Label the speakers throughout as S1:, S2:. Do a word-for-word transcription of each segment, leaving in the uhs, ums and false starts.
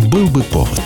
S1: Был бы повод.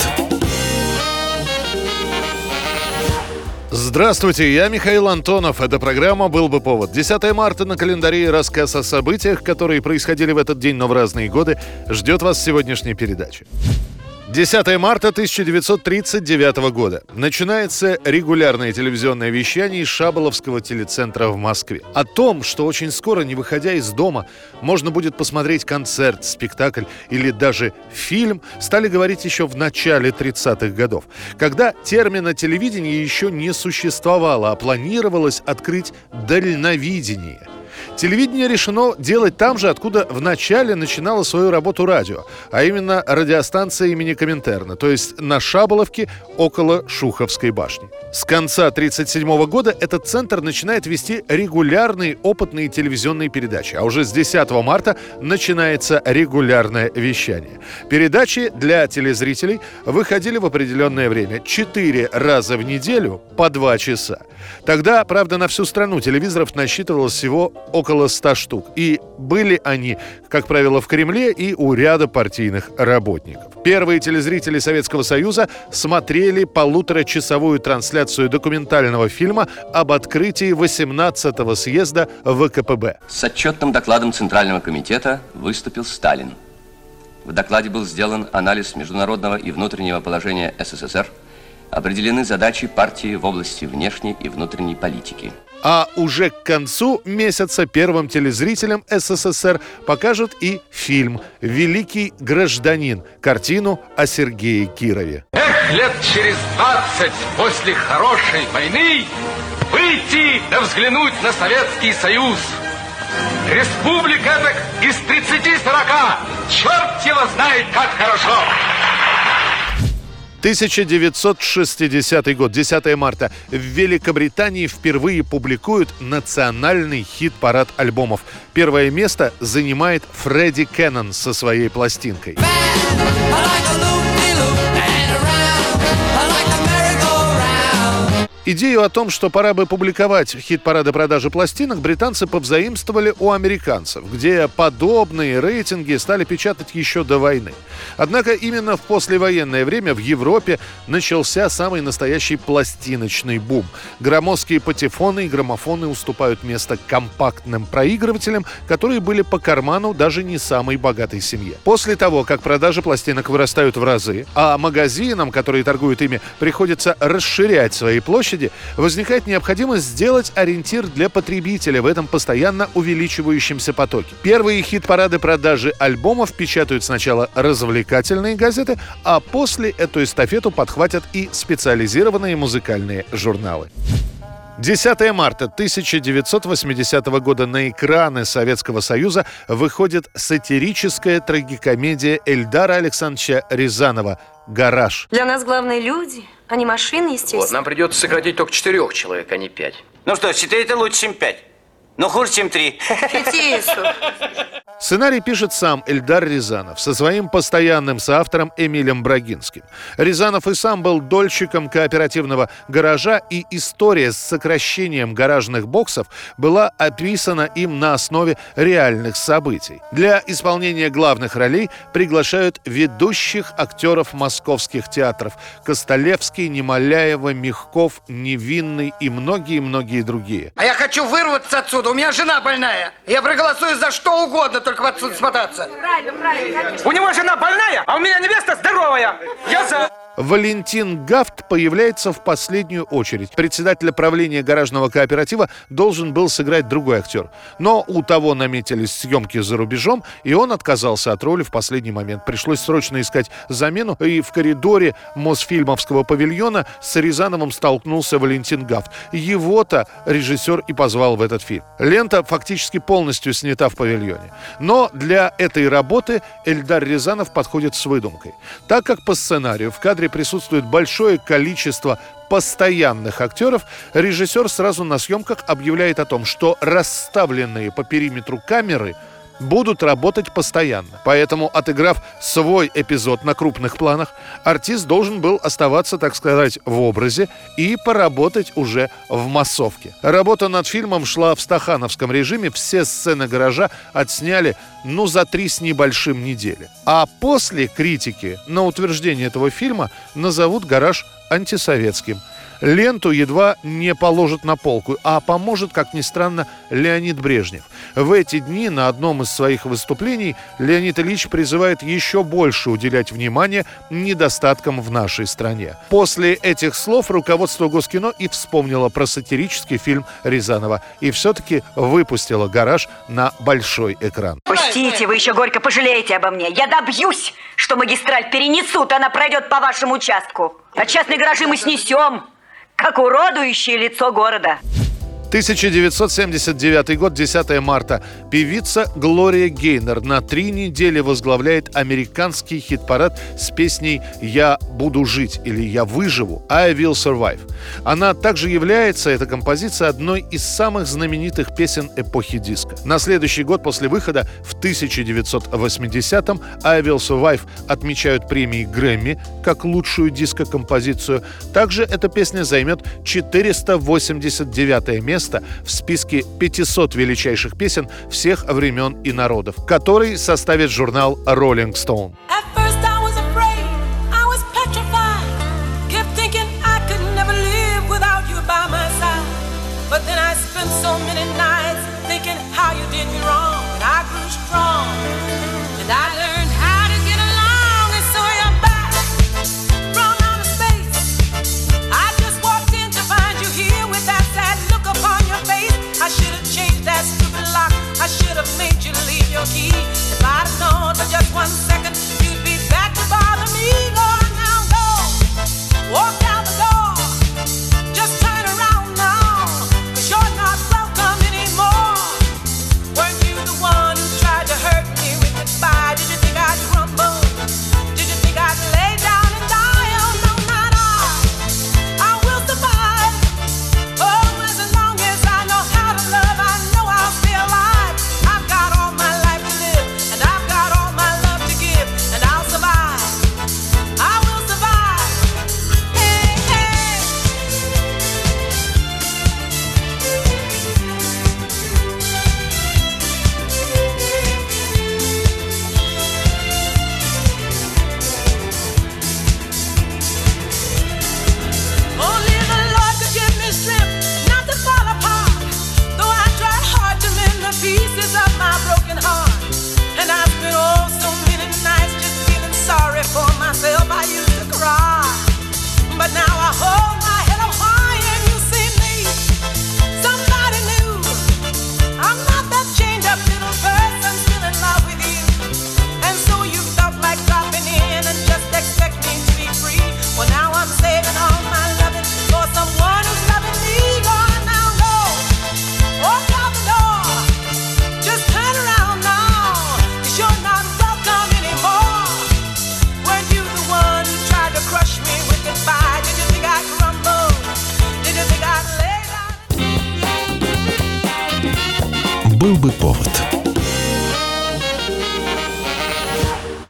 S2: Здравствуйте, я Михаил Антонов. Эта программа «Был бы повод». десятое марта на календаре, рассказ о событиях, которые происходили в этот день, но в разные годы, ждет вас в сегодняшней передаче. десятое марта тысяча девятьсот тридцать девятого года. Начинается регулярное телевизионное вещание из Шаболовского телецентра в Москве. О том, что очень скоро, не выходя из дома, можно будет посмотреть концерт, спектакль или даже фильм, стали говорить еще в начале тридцатых годов, когда термина телевидение еще не существовало, а планировалось открыть дальновидение. Телевидение решено делать там же, откуда в начале начинало свою работу радио, а именно радиостанция имени Коминтерна, то есть на Шаболовке около Шуховской башни. С конца тридцать седьмого года этот центр начинает вести регулярные опытные телевизионные передачи, а уже с десятого марта начинается регулярное вещание. Передачи для телезрителей выходили в определенное время, четыре раза в неделю по два часа. Тогда, правда, на всю страну телевизоров насчитывалось всего около ста штук. И были они, как правило, в Кремле и у ряда партийных работников. Первые телезрители Советского Союза смотрели полуторачасовую трансляцию документального фильма об открытии восемнадцатого съезда вэ ка пэ бэ.
S3: С отчетным докладом Центрального комитета выступил Сталин. В докладе был сделан анализ международного и внутреннего положения эс эс эс эр, определены задачи партии в области внешней и внутренней политики.
S2: А уже к концу месяца первым телезрителям эс эс эс эр покажут и фильм «Великий гражданин», картину о Сергее Кирове.
S4: Эх, лет через двадцать после хорошей войны выйти да взглянуть на Советский Союз. Республика так из тридцати сорока. Черт его знает, как хорошо.
S2: тысяча девятьсот шестидесятый год, десятое марта. В Великобритании впервые публикуют национальный хит-парад альбомов. Первое место занимает Фредди Кеннон со своей пластинкой. Идею о том, что пора бы публиковать хит-парады продажи пластинок, британцы повзаимствовали у американцев, где подобные рейтинги стали печатать еще до войны. Однако именно в послевоенное время в Европе начался самый настоящий пластиночный бум. Громоздкие патефоны и граммофоны уступают место компактным проигрывателям, которые были по карману даже не самой богатой семье. После того, как продажи пластинок вырастают в разы, а магазинам, которые торгуют ими, приходится расширять свои площади, возникает необходимость сделать ориентир для потребителя в этом постоянно увеличивающемся потоке. Первые хит-парады продажи альбомов печатают сначала развлекательные газеты, а после эту эстафету подхватят и специализированные музыкальные журналы. десятое марта тысяча девятьсот восьмидесятого года на экраны Советского Союза выходит сатирическая трагикомедия Эльдара Александровича Рязанова «Гараж».
S5: Для нас главные люди, а не машины, естественно.
S6: Вот, нам придется сократить только четырех человек, а не пять.
S7: Ну что, четыре это лучше, чем пять. Но хуже, чем три.
S5: Фетису.
S2: Сценарий пишет сам Эльдар Рязанов со своим постоянным соавтором Эмилем Брагинским. Рязанов и сам был дольщиком кооперативного гаража, и история с сокращением гаражных боксов была описана им на основе реальных событий. Для исполнения главных ролей приглашают ведущих актеров московских театров: Костолевский, Немоляева, Мягков, Невинный и многие-многие другие.
S8: А я хочу вырваться отсюда, у меня жена больная. Я проголосую за что угодно, только отсюда смотаться.
S5: Правильно, правильно.
S8: У него жена больная, а у меня невеста здоровая. Я за...
S2: Валентин Гафт появляется в последнюю очередь. Председателя правления гаражного кооператива должен был сыграть другой актер. Но у того наметились съемки за рубежом, и он отказался от роли в последний момент. Пришлось срочно искать замену, и в коридоре Мосфильмовского павильона с Рязановым столкнулся Валентин Гафт. Его-то режиссер и позвал в этот фильм. Лента фактически полностью снята в павильоне. Но для этой работы Эльдар Рязанов подходит с выдумкой. Так как по сценарию в кадре присутствует большое количество постоянных актеров, режиссер сразу на съемках объявляет о том, что расставленные по периметру камеры будут работать постоянно. Поэтому, отыграв свой эпизод на крупных планах, артист должен был оставаться, так сказать, в образе и поработать уже в массовке. Работа над фильмом шла в стахановском режиме, все сцены «Гаража» отсняли, ну, за три с небольшим недели. А после критики на утверждение этого фильма назовут «Гараж» антисоветским. Ленту едва не положат на полку, а поможет, как ни странно, Леонид Брежнев. В эти дни на одном из своих выступлений Леонид Ильич призывает еще больше уделять внимание недостаткам в нашей стране. После этих слов руководство Госкино и вспомнило про сатирический фильм Рязанова и все-таки выпустило «Гараж» на большой экран.
S1: Пустите, вы еще горько пожалеете обо мне. Я добьюсь, что магистраль перенесут, она пройдет по вашему участку. А частные гаражи мы снесем, как уродующее лицо города.
S2: тысяча девятьсот семьдесят девятый год, десятое марта. Певица Глория Гейнор на три недели возглавляет американский хит-парад с песней «Я буду жить» или «Я выживу» I will survive. Она также является, эта композиция, одной из самых знаменитых песен эпохи диско. На следующий год после выхода, в тысяча девятьсот восьмидесятом, I will survive отмечают премии Грэмми как лучшую диско-композицию. Также эта песня займет четыреста восемьдесят девятое место в списке пятисот величайших песен всех времен и народов, который составит журнал Rolling Stone.
S9: I should have made you leave your key. If I'd have known for just one second you'd be back to bother me. Go on now, go. Walk out the door. Just turn around now, 'cause you're not welcome anymore. Weren't you the one who tried to hurt me with goodbye? Did you think I'd crumble? Did you think I'd lay down and die? Oh, no, not I. I will survive. Oh, as long as I know how to love, I know I'll stay alive. I used to cry, but now I hold my head up high and you see me. Somebody new. I'm not that chained up little person still in love with you. And so you felt like dropping in and just expect me to be free. Well, now I'm saving all my loving for someone who's loving me. Go on now, go. Walk out the door. Just turn around now, 'cause you're not welcome anymore. Weren't you the one who tried to crush me with goodbye? Did you think I'd crumble? Did you think I'd lay down?
S10: Был бы повод.